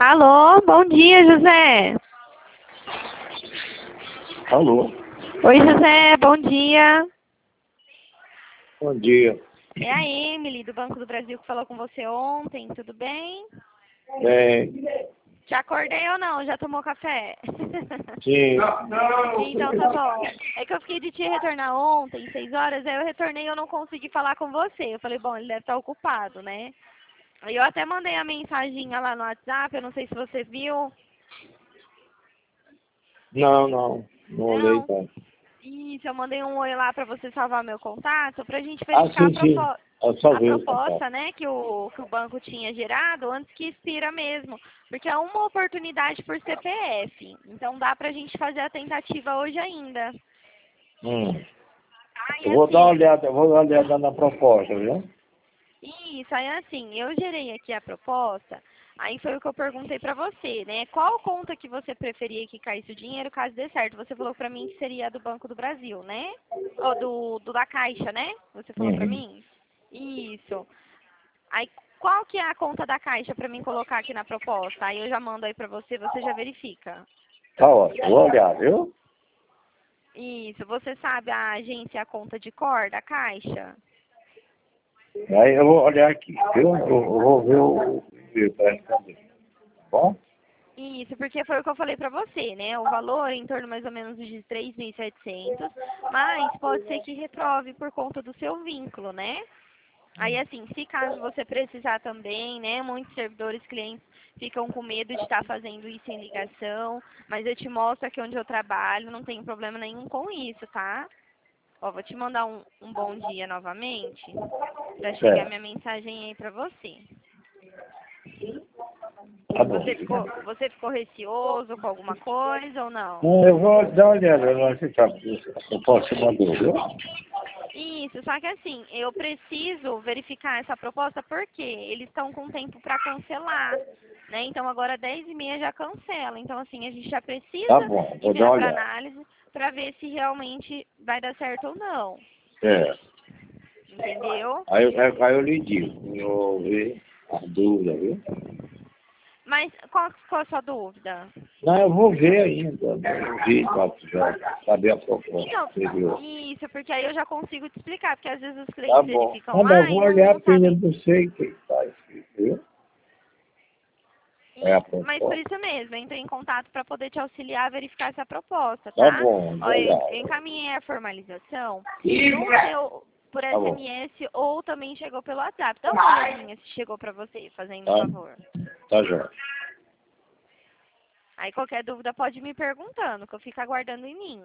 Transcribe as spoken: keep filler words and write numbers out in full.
Alô, bom dia, José. Alô, Oi, José, bom dia. bom dia. É a Emily, do Banco do Brasil, que falou com você ontem, tudo bem? Bem, Te acordei ou não? Já tomou café? sim, Então tá bom. É que eu fiquei de te retornar ontem, seis horas, aí eu retornei e eu não consegui falar com você. Eu falei, bom, ele deve estar ocupado, né? Aí eu até mandei a mensaginha lá no WhatsApp, eu não sei se você viu. não, não, não olhei Não. não. Isso, eu mandei um oi lá pra você salvar meu contato, pra gente Ah, verificar a, sim, sim, propo eu só a vi o contato. proposta, né, que o, que o banco tinha gerado antes que expira mesmo. Porque é uma oportunidade por C P F. Então dá pra gente fazer a tentativa hoje ainda. Hum. Ah, e Eu vou dar uma assim, olhada, eu vou dar uma olhada na proposta, viu? isso, aí assim, eu gerei aqui a proposta, aí foi o que eu perguntei pra você, né? Qual conta que você preferia que caísse o dinheiro caso dê certo? Você falou pra mim que seria a do Banco do Brasil, né? Ou do, do da Caixa, né? Você falou pra Uhum. mim? Isso. Aí qual que é a conta da Caixa pra mim colocar aqui na proposta? Aí eu já mando aí pra você, você já verifica. Tá ótimo, vou olhar, viu? Isso, você sabe a agência e a conta de cor da Caixa? Aí eu vou olhar aqui, viu? Eu, eu vou ver o vídeo para responder, tá bom? Isso, porque foi o que eu falei pra você, né? O valor é em torno mais ou menos de três mil e setecentos, mas pode ser que reprove por conta do seu vínculo, né? Aí, assim, se caso você precisar também, né? Muitos servidores clientes ficam com medo de estar fazendo isso em ligação, mas eu te mostro aqui onde eu trabalho, não tem problema nenhum com isso, tá? Ó, vou te mandar um, um bom dia novamente, pra chegar Certo, minha mensagem aí pra você. tá bom. Você ficou, você ficou receoso com alguma coisa ou não? Não, eu vou dar uma olhada, eu não sei se a proposta mandou, viu? Isso, só que assim, eu preciso verificar essa proposta porque eles estão com tempo para cancelar, né? Então agora dez e meia já cancela. Então assim, a gente já Tá precisa bom, vou dar enviar uma para olhada. análise para ver se realmente vai dar certo ou não. É. Entendeu? Aí, eu- aí, aí eu lhe digo, eu vou ver a dúvida, viu? Mas qual que ficou a sua dúvida? Não, eu vou ver ainda, eu vou ver para já saber a proposta. Então, Entendeu? isso, porque aí eu já consigo te explicar, porque às vezes os Tá clientes bom. verificam Ah, mas eu lá e vou não, olhar não porque eu sabem. não sei o que está escrito, viu? É a Isso, mas por proposta. isso mesmo, eu entrei em contato para poder te auxiliar a verificar essa proposta, Tá tá? bom, Ó, vou eu olhar. eu encaminhei a formalização no seu, por Tá bom. S M S ou também chegou pelo WhatsApp. Dá uma olhadinha se chegou para você, fazendo um Tá, favor. tá jóia. Aí qualquer dúvida pode ir me perguntando, que eu fico aguardando em mim.